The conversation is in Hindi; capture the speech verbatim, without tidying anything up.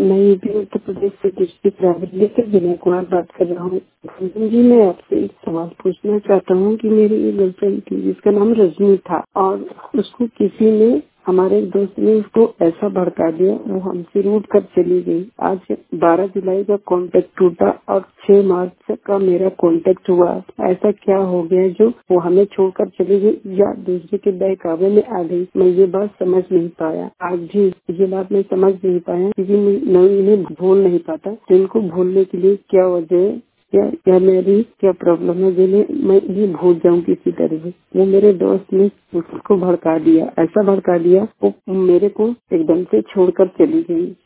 मैं यूपी उत्तर प्रदेश से डिस्ट्रिक्ट प्राइवेट से विनय कुमार बात कर रहा हूँ। फंक्शन जी, मैं आपसे एक सवाल पूछना चाहता हूँ कि मेरी एक गर्लफ्रेंड थी जिसका नाम रजनी था और उसको किसी ने, हमारे एक दोस्त ने उसको ऐसा भड़का दिया, वो हमसे रूठ कर चली गई। आज बारह जुलाई का कांटेक्ट टूटा और छह मार्च का मेरा कांटेक्ट हुआ। ऐसा क्या हो गया जो वो हमें छोड़कर चली गई या दूसरे के बहकावे में आ गई? मैं ये बात समझ नहीं पाया। आज भी ये बात मैं समझ नहीं पाया क्योंकि मैं मैं इन्हें भूल नहीं पाता। तो इनको भूलने के लिए क्या वजह है, क्या क्या मेरी क्या प्रॉब्लम है जिन्हें मैं ये भूल जाऊं किसी तरह से? वो मेरे दोस्त ने उसको भड़का दिया, ऐसा भड़का दिया वो मेरे को एकदम से छोड़कर चली गई।